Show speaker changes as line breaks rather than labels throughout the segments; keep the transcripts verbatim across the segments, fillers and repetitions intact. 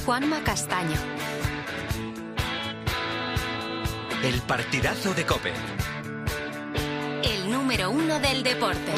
Juanma Castaño.
El partidazo de COPE.
El número uno del deporte.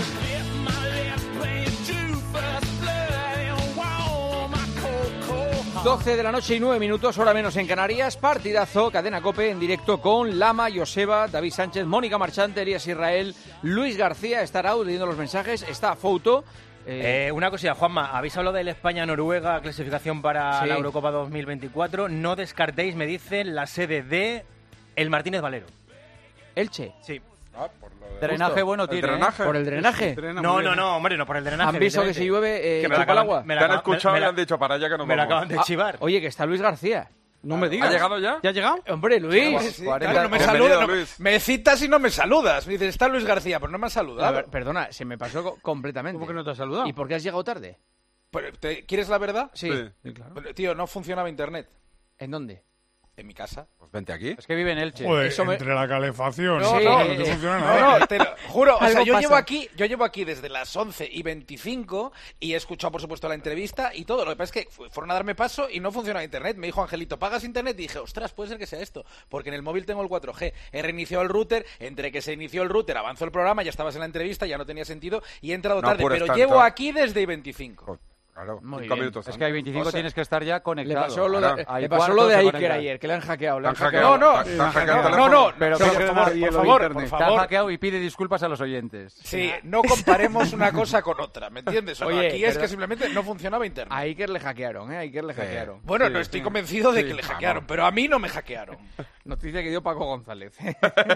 doce de la noche y nueve minutos, hora menos en Canarias. Partidazo, cadena COPE en directo con Lama, Joseba, David Sánchez, Mónica Marchante, Elías Israel, Luis García. Está Raúl leyendo los mensajes. Está Fouto.
Eh, eh, una cosilla, Juanma, habéis hablado del España-Noruega, clasificación para
sí.
la Eurocopa dos mil veinticuatro. No descartéis, me dicen, la sede de el Martínez Valero.
Elche.
Sí.
Ah, por lo de...
Drenaje
Justo.
bueno tiene,
drenaje?
¿eh?
¿Por el drenaje?
No, no, no, hombre, no por el drenaje.
¿Han visto que si llueve eh,
que me
chupa
la
el
acaban,
agua?
me
Te
la,
han escuchado
me,
y
me
han dicho para allá que nos
me la
vamos.
acaban de chivar.
Ah, oye, que está Luis García.
No me digas.
¿Ha llegado ya?
¿Ya ha llegado?
Hombre, Luis.
Sí, sí,
cuarenta
claro, no me
Bienvenido,
saludas, no-
Luis.
me citas y no me saludas. Me dices, está Luis García, pero no me has
A
saludado.
ver, perdona, se me pasó co- completamente.
¿Cómo que no te has saludado?
¿Y por qué has llegado tarde?
Pero, ¿te- ¿Quieres la verdad?
Sí.
Sí.
Sí, claro. Pero, tío, no funcionaba internet
¿En dónde?
en mi casa.
Pues vente aquí.
Es que vive en Elche.
Joder,
Eso me-
entre la calefacción,
No,
sí,
no,
no,
eh,
te
eh,
funciona
No,
nada.
no, te lo juro. O sea,
Algo
yo
pasa.
llevo aquí, yo llevo aquí desde las once y veinticinco y he escuchado, por supuesto, la entrevista y todo. Lo que pasa es que fu- fueron a darme paso y no funcionaba internet. Me dijo Angelito, ¿pagas internet? Y dije, ostras, puede ser que sea esto. Porque en el móvil tengo el cuatro G. He reiniciado el router, entre que se inició el router, avanzó el programa, ya estabas en la entrevista, ya no tenía sentido y he entrado
No
tarde.
apures
Pero
tanto.
llevo aquí desde I veinticinco.
Pues, claro,
Muy
cinco
bien.
minutos
Es
antes.
que hay veinticinco
O sea,
tienes que estar ya
Le
conectado.
pasó lo
Claro.
de,
Hay
le pasó lo
cuartos
de
de
Iker
conectar.
ayer, que le han hackeado. Le
Te
han
han
hackeado.
hackeado.
No, no.
Te- te han hackeado el
No,
teléfono.
no,
Pero
pero,
que
por,
nada,
favor,
y
por
lo de
favor,
internet.
por
Te ha
favor.
hackeado y pide disculpas a los oyentes.
Sí, no comparemos una cosa con otra, ¿me entiendes? O no,
Oye,
aquí es
pero-
que simplemente no funcionaba internet.
A Iker le hackearon, ¿eh? A Iker le
Sí.
hackearon.
Bueno,
Sí,
no estoy
sí.
convencido de
Sí.
que le hackearon, pero a mí no me hackearon.
Noticia que dio Paco González.
Sí,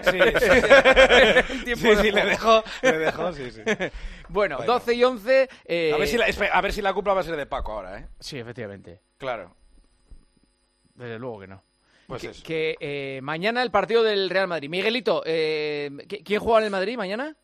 sí,
Tiempo
sí,
de
sí, le
juego.
dejó, le dejó, sí, sí.
Bueno,
Bueno.
doce y once. Eh...
A ver si la, espera, a ver si la culpa va a ser de Paco ahora, ¿eh?
Sí, efectivamente.
Claro.
Desde luego que no.
Pues
que
eso.
que, eh, mañana el partido del Real Madrid. Miguelito, eh, ¿qui- ¿quién juega en el Madrid mañana?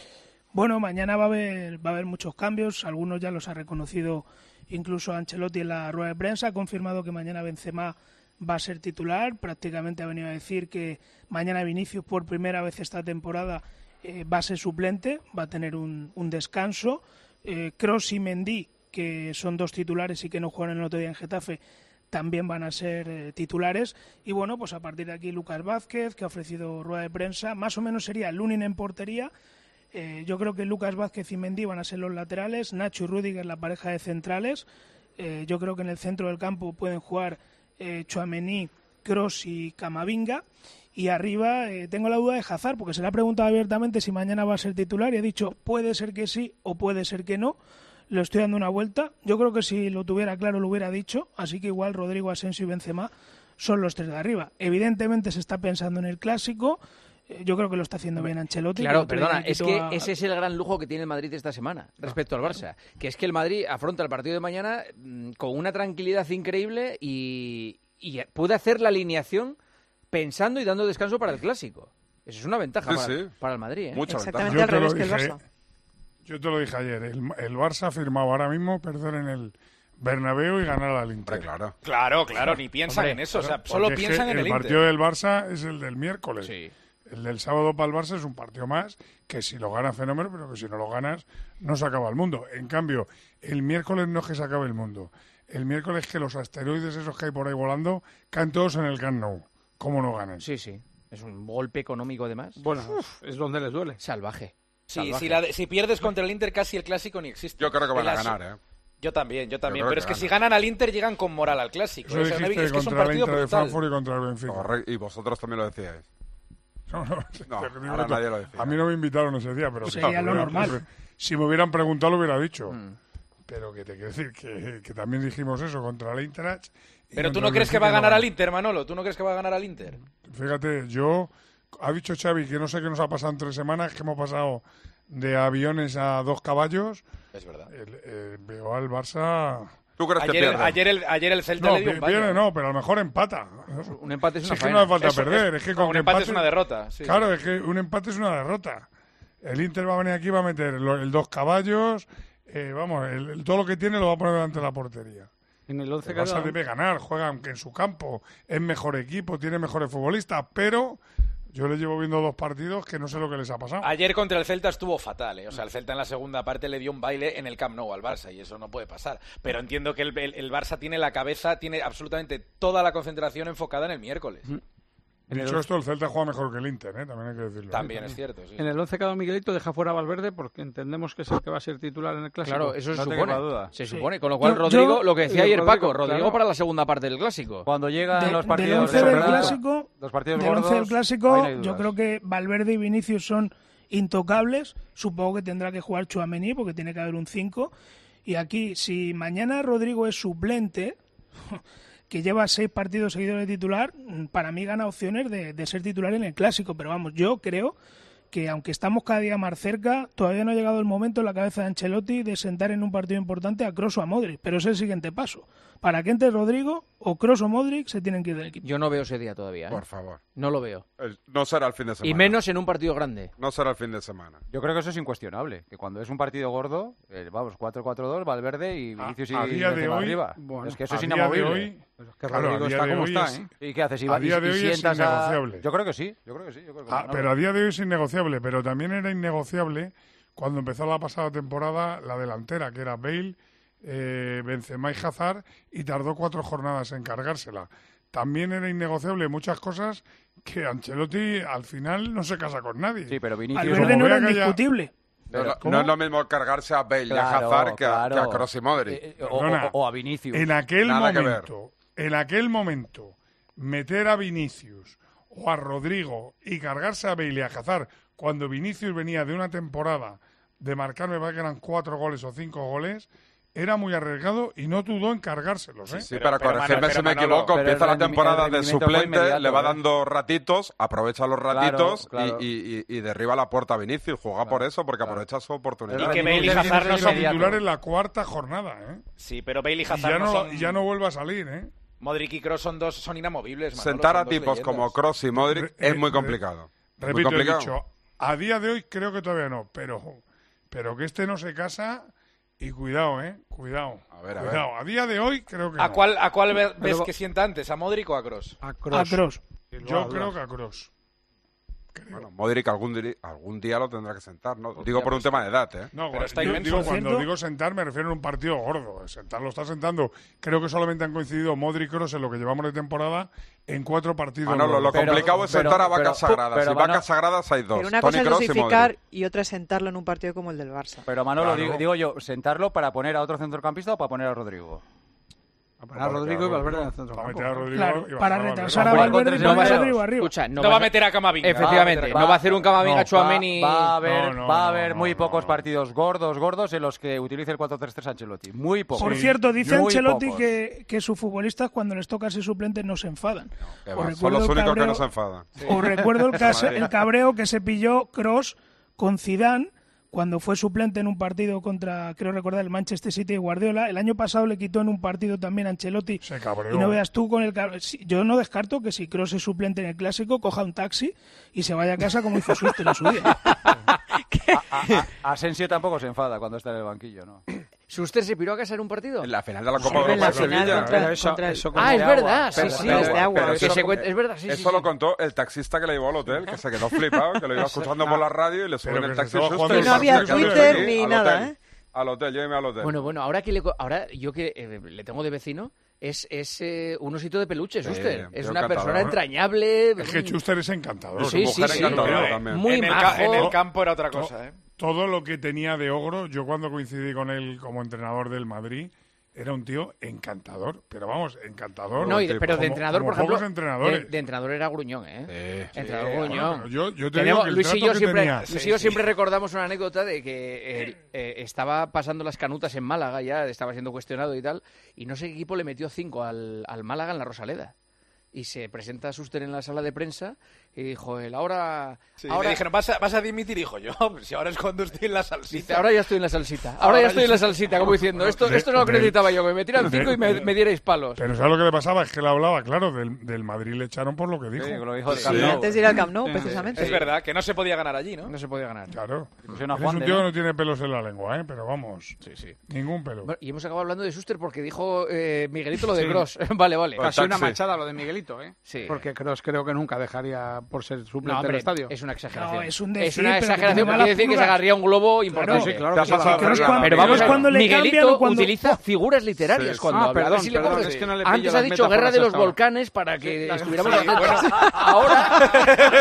Bueno, mañana va a haber va a haber muchos cambios, algunos ya los ha reconocido incluso Ancelotti en la rueda de prensa, ha confirmado que mañana Benzema va a ser titular, prácticamente ha venido a decir que mañana Vinicius por primera vez esta temporada eh, va a ser suplente, va a tener un, un descanso, eh, Kroos y Mendy, que son dos titulares y que no jugaron el otro día en Getafe, también van a ser eh, titulares y bueno, pues a partir de aquí Lucas Vázquez, que ha ofrecido rueda de prensa, más o menos sería Lunin en portería. Eh, yo creo que Lucas Vázquez y Mendy van a ser los laterales, Nacho y Rüdiger la pareja de centrales. Eh, yo creo que en el centro del campo pueden jugar eh, Tchouaméni, Kroos y Camavinga. Y arriba eh, tengo la duda de Hazard, porque se le ha preguntado abiertamente si mañana va a ser titular y ha dicho puede ser que sí o puede ser que no. Le estoy dando una vuelta. Yo creo que si lo tuviera claro lo hubiera dicho, así que igual Rodrigo, Asensio y Benzema son los tres de arriba. Evidentemente se está pensando en el clásico. Yo creo que lo está haciendo bien Ancelotti.
Claro,
El otro día
perdona,
le
es
quitó
que
a-
ese es el gran lujo que tiene el Madrid esta semana respecto al Barça, que es que el Madrid afronta el partido de mañana mm, con una tranquilidad increíble y, y puede hacer la alineación pensando y dando descanso para el Clásico. Eso es una ventaja
Sí,
para,
sí.
para el Madrid, ¿eh?
Mucha
Exactamente
Yo
al
te lo
revés que el
dije,
Barça.
yo te lo dije ayer, el, el Barça ha firmado ahora mismo perder en el Bernabéu y ganar al Inter.
Hombre, claro.
Claro, claro, ni piensan
Hombre,
en eso, o sea,
Porque
solo
es que
piensan en el,
el
Inter.
partido del Barça es el del miércoles.
Sí.
El del sábado para el Barça es un partido más que si lo gana fenómeno, pero que si no lo ganas no se acaba el mundo. En cambio, el miércoles no es que se acabe el mundo. El miércoles es que los asteroides esos que hay por ahí volando caen todos en el Camp Nou. ¿Cómo no ganan?
Sí, sí. Es un golpe económico además.
Bueno, es donde les duele.
Salvaje.
Sí,
Salvaje.
si, la de- si pierdes contra el Inter casi el Clásico ni existe.
Yo creo que van
En
a
la-
ganar, ¿eh?
Yo también, yo también.
creo
Pero
que
es que si
ganan.
ganan al Inter llegan con moral al Clásico.
Eso
O sea, no-
dijiste
es que es un
contra el
partido
Inter de
brutal.
Frankfurt y contra el Benfica.
Correcto. Y vosotros también lo decíais.
No, no,
No,
te digo
ahora
que
nadie lo decía.
a mí no me invitaron ese día, pero
Sería
claro,
lo
hubiera-
normal.
Si me hubieran preguntado lo hubiera dicho.
Mm.
Pero que te quiero decir que, que también dijimos eso contra el Eintracht. y
Pero tú
contra
no
el
crees que
Benfica
va a
no
ganar
ganó.
al Inter, Manolo. ¿Tú no crees que va a ganar al Inter?
Fíjate, yo... Ha dicho Xavi que no sé qué nos ha pasado en tres semanas, que hemos pasado de aviones a dos caballos.
Es verdad.
El- eh, veo al Barça...
¿Tú crees que
Ayer el,
pierden?
ayer, el, ayer el Celta
No,
le dio un
pi-
baño.
pierde no, pero a lo mejor empata.
Un empate es
Si
una
es que
faena.
no hace falta
Eso
perder,
es-
es que
no,
con
un
que
empate
empate-
es una derrota. sí.
Claro, es que un empate es una derrota. El Inter va a venir aquí, va a meter lo- el dos caballos, eh, vamos, el, el- todo lo que tiene lo va a poner delante de la portería.
En el once
El Barça
cada...
debe ganar, juega aunque en su campo, es mejor equipo, tiene mejores futbolistas, pero Yo le llevo viendo dos partidos que no sé lo que les ha pasado.
Ayer contra el Celta estuvo fatal, ¿eh? O sea, el Celta en la segunda parte le dio un baile en el Camp Nou al Barça y eso no puede pasar. Pero entiendo que el, el, el Barça tiene la cabeza, tiene absolutamente toda la concentración enfocada en el miércoles.
Mm. Dicho esto, el Celta juega mejor que el Inter, ¿eh? También hay que decirlo.
También es cierto, sí.
En el once cada Miguelito deja fuera a Valverde porque entendemos que es el que va a ser titular en el Clásico.
Claro, eso se
no
supone.
Duda.
Se
Sí.
supone. Con lo cual,
Yo-
Rodrigo,
yo-
lo que decía
eh,
ayer
Rodrigo,
Paco, Rodrigo
claro.
para la segunda parte del Clásico.
Cuando llegan
De-
los
del
partidos
once del
verdad,
Clásico,
los partidos
del
gordos,
once del Clásico,
ahí no hay
yo
dudas.
creo que Valverde y Vinicius son intocables. Supongo que tendrá que jugar Tchouaméni porque tiene que haber un cinco. Y aquí, si mañana Rodrigo es suplente, que lleva seis partidos seguidos de titular, para mí gana opciones de, de ser titular en el Clásico. Pero vamos, yo creo que aunque estamos cada día más cerca, todavía no ha llegado el momento en la cabeza de Ancelotti de sentar en un partido importante a Kroos o a Modric. Pero es el siguiente paso. Para que entre Rodrigo, o Kroos o Modric se tienen que ir del equipo.
Yo no veo ese día todavía. ¿eh?
Por favor.
No lo veo.
El- No será el fin de semana.
Y menos en un partido grande.
No será el fin de semana.
Yo creo que eso es incuestionable, que cuando es un partido gordo, eh, vamos, cuatro cuatro dos, Valverde y Vinicius
a
y
día de
Benzema
hoy,
arriba.
bueno,
es que eso
a
es
día de
inamovible.
hoy,
Pero es que
claro,
Rodrigo
a día
está
de
como
hoy
está,
es-
¿eh?
¿Y qué haces?
A
Iba- y-
día de
y
hoy es
sientas a-
innegociable.
Yo creo que sí, yo creo que sí. Yo creo que
Ah,
no,
pero a día de hoy es innegociable, pero también era innegociable cuando empezó la pasada temporada la delantera, que era Bale, eh, Benzema y Hazard, y tardó cuatro jornadas en cargársela. También era innegociable muchas cosas que Ancelotti al final no se casa con nadie.
Sí, pero Vinicius...
Valverde
como
no era
vea que haya-
indiscutible.
No, no-
¿cómo?
no es lo mismo cargarse a Bale y a
Claro,
Hazard que a,
claro.
que a Kroos y Modric.
Eh, eh, o,
Perdona,
o- o a Vinicius.
En aquel
Nada que ver.
momento, en aquel momento, meter a Vinicius o a Rodrigo y cargarse a Bale y a Hazard cuando Vinicius venía de una temporada de marcar, me parece que eran cuatro goles o cinco goles, era muy arriesgado y no dudó en cargárselos, ¿eh?
Sí,
Pero-
pero,
pero,
corregirme
Manolo,
si me
pero, Manolo,
equivoco,
pero el
empieza la
rendimi-
temporada
el
de
rendimiento fue
suplente,
inmediato,
le va
¿eh?
dando ratitos, aprovecha los ratitos
claro.
Y, y- y- y derriba la puerta a Vinicius. Juega por eso, porque aprovecha su oportunidad.
Y que
El
Bale y
rendimiento
Hazard no
es
son...
inmediato.
Titular en la cuarta jornada, ¿eh?
Sí, pero Bale y
Y
Hazard
ya
no,
no,
son...
ya no vuelve a salir, ¿eh?
Modric y Kroos son dos, son inamovibles, Manolo,
Sentar
son
a
dos
tipos
leyendas.
como Kroos y Modric
Re-
es muy
re-
complicado. Es muy
Repito, he
complicado.
dicho, a día de hoy creo que todavía no, pero, pero que este no se casa y cuidado, ¿eh? Cuidado.
A ver, a
cuidado. A día de hoy creo que
¿A
no.
cuál, a cuál ve- ves
Pero-
que sienta antes? ¿A Modric o a Kroos?
A
A
Kroos.
Kroos.
Yo creo que a Kroos. Creo.
Bueno, Modric algún, diri- algún día lo tendrá que sentar, ¿no? Digo por un tema de edad, ¿eh?
No,
Pero
gu-
está
yo
inmenso.
digo,
Por
cuando
cierto-
digo sentar me refiero a un partido gordo. Sentar lo está sentando. Creo que solamente han coincidido Modric y Kroos en lo que llevamos de temporada en cuatro partidos.
Manolo, lo
gordos.
Pero-
complicado es
pero-
sentar a
pero-
vacas sagradas.
pero
y
Manolo-
vacas sagradas hay dos.
Pero una
Toni
cosa es
Kroos y
dosificar
Modric.
y otra es sentarlo en un partido como el del Barça.
Pero Manolo,
Claro.
digo, digo yo, ¿sentarlo para poner a otro centrocampista o para poner a Rodrigo?
A poner a Rodrigo y Valverde en el centro
Para
campo.
meter a Rodrigo
Claro,
y bajar
para
a Valverde.
retrasar a
Va a jugar
Valverde
con
y
tres
poner a
delanteros.
Rodrigo arriba.
Escucha,
No va a meter a Camavinga.
Efectivamente,
Va-
no va a hacer un Camavinga,
No,
Tchouaméni...
va, va a haber,
No, no,
va a
no,
haber
no,
muy
no,
pocos
no.
partidos gordos, gordos en los que utilice el cuatro tres tres Ancelotti. Muy pocos.
Por
Sí,
cierto, dice
muy
Ancelotti
pocos.
que, que sus futbolistas cuando les toca ser suplentes no se enfadan.
Que
Os
va, Son
recuerdo
los
el
únicos que
cabreo-
no se enfadan.
Os recuerdo el, cas- el cabreo que se pilló Kroos con Zidane cuando fue suplente en un partido contra, creo recordar, el Manchester City y Guardiola. El año pasado le quitó en un partido también a Ancelotti.
Se cabreó.
Y no veas tú con el cabreo. Sí, yo no descarto que si Kroos es suplente en el Clásico, coja un taxi y se vaya a casa como hizo Schuster en su día.
A- a- Asensio tampoco se enfada cuando está en el banquillo, ¿no?
¿Schuster se piró a casa en un partido?
En la final de la
Sí,
Copa
en
Europa
la
de
final
Sevilla.
contra-
Pero eso,
contra el-
eso
Ah,
con
es
de agua.
verdad, sí,
Pero-
sí.
pero-
es de agua.
pero
Que
eso-
se cuenta- es verdad, sí, sí,
Eso
sí.
lo contó el taxista que le llevó al hotel, que se quedó flipado, que lo iba escuchando por la radio y le suben
Pero
el
que se
taxi
estaba
Schuster
jugando
Y no había
se quedó
Twitter
aquí,
ni
al
nada,
hotel.
¿eh?
Al hotel, lléveme al hotel.
Bueno, bueno, ahora que le, co- ahora yo que eh, le tengo de vecino, es, es eh, un osito de peluche,
Sí,
Schuster. Es
yo
una
encantador.
persona entrañable.
Es que Schuster es encantador.
Y su
Sí, sí,
mujer
sí.
encantadora
Pero,
también.
Muy
en, el
majo.
ca- en el campo era otra cosa, ¿eh?
Todo lo que tenía de ogro, yo cuando coincidí con él como entrenador del Madrid, era un tío encantador. Pero vamos, encantador.
No, y de-
Como-
pero de entrenador,
como
por ejemplo,
pocos entrenadores.
de, de entrenador era gruñón, ¿eh?
Sí.
Entrenador
Bueno,
gruñón.
pero yo, yo te
Tenemos-
digo que el
Luis y
trato
yo
que
siempre,
tenía...
Luis y yo siempre recordamos una anécdota de que él, eh, estaba pasando las canutas en Málaga, ya estaba siendo cuestionado y tal, y no sé qué equipo le metió cinco al, al Málaga en la Rosaleda. Y se presenta Schuster en la sala de prensa y dijo él, ahora...
Sí,
ahora
le dijeron, ¿vas a, vas a dimitir? Y dijo yo, si ahora es cuando estoy en la salsita.
dice, ahora ya estoy en la salsita. Ahora,
Ahora
ya estoy
ya-
en la salsita, como diciendo, esto,
De-
esto no lo
de-
necesitaba yo, que me tiran cinco
de-
y me,
de-
me dierais palos.
Pero ¿sabes lo que le pasaba? Es que él hablaba, claro, del, del Madrid le echaron por lo que dijo.
Sí, lo dijo el
Sí.
Camp Nou.
Antes de ir al Camp Nou, precisamente.
Es verdad, que no se podía ganar allí, ¿no?
No se podía ganar.
Claro.
Pusieron a
Él es
Juan
un
de,
tío
¿no?
que no tiene pelos en la lengua, ¿eh? Pero vamos,
Sí, sí.
ningún pelo.
Bueno, y hemos acabado hablando de Schuster porque dijo eh, Miguelito lo de Kroos. vale, vale.
Pues
Casi una
taxi.
machada lo de Miguelito, ¿eh?
Sí.
Porque Kroos creo que nunca dejaría por ser suplente
No, hombre,
del estadio.
es una exageración.
No, es un
es
decir,
una
pero
exageración
que
porque
mala
quiere decir que se
pulga.
agarría un globo importante.
Sí, claro
Te
que
ha
sí.
pasado
Pero es
Ferran,
cuando-
Pero vamos
es
a ver,
cuando le cambian
Miguelito
o cuando-
utiliza figuras literarias
Sí,
cuando
Ah,
habla. A ver
perdón,
si le
perdón,
coges.
es que no le pillo
Antes
las
ha dicho guerra
metáforas
de los
hasta ahora.
volcanes para que
Sí,
estuviéramos
sí,
atentos.
bueno.
Ahora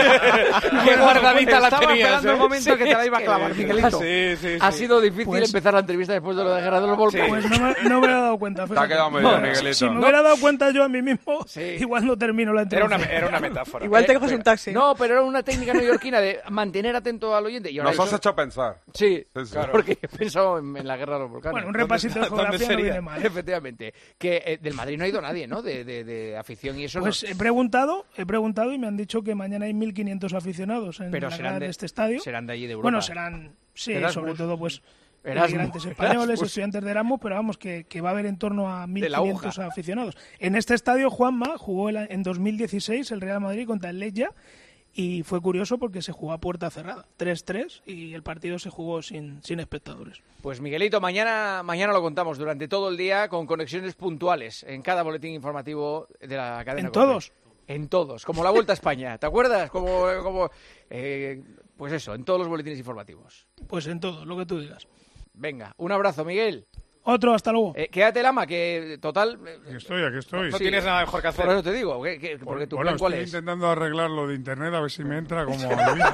Qué guardadita la
Estaba
tenías,
esperando
¿eh?
el momento que te la iba a
Sí,
clavar,
sí,
Miguelito.
Sí, sí,
ha
sí.
sido difícil
Pues-
empezar la entrevista después de lo de guerra de los volcanes.
Pues no me, no me he dado cuenta.
Te ha
fíjate.
quedado muy bien,
No,
Miguelito.
Si me hubiera dado cuenta yo a mí mismo,
Sí.
igual no termino la
Era una,
entrevista.
era una metáfora.
Igual te
Eh,
coges
pero-
un taxi.
No, pero era una técnica neoyorquina de mantener atento al oyente. Y ahora
Nos has
eso-
hecho pensar.
Sí,
Sí, sí.
claro, porque he pensado en, en la guerra de los volcanes.
Bueno, un repasito de
está- dónde
geografía no
sería?
viene mal. ¿eh?
Efectivamente. Que eh, del Madrid no ha ido nadie, ¿no? De, de, de afición y eso
Pues
no.
he preguntado, he preguntado y me han dicho que mañana hay mil quinientos aficionados en
Pero
la
serán
grada
de,
de este estadio.
serán de allí de Europa.
Bueno, serán, sí,
Erasmus.
sobre todo pues
Erasmus.
inmigrantes españoles,
Erasmus.
estudiantes de Erasmus, pero vamos, que, que va a haber en torno a mil
De la
quinientos
aguja.
aficionados. En este estadio, Juanma jugó el- en dos mil dieciséis el Real Madrid contra el Legia y fue curioso porque se jugó a puerta cerrada, tres tres, y el partido se jugó sin, sin espectadores.
Pues Miguelito, mañana, mañana lo contamos durante todo el día con conexiones puntuales en cada boletín informativo de la cadena.
¿En
COPE.
todos?
En todos, como la Vuelta a España. ¿Te acuerdas? Como, como eh, pues eso, en todos los boletines informativos.
Pues en todo, lo que tú digas.
Venga, un abrazo, Miguel.
Otro, hasta luego.
Eh, quédate, Lama, que total... eh,
Aquí estoy, aquí estoy.
No tienes nada mejor que hacer.
Por eso te digo, que, que- porque tu
Bueno,
plan cuál
estoy
es.
intentando arreglar lo de internet a ver si me entra como a Luis.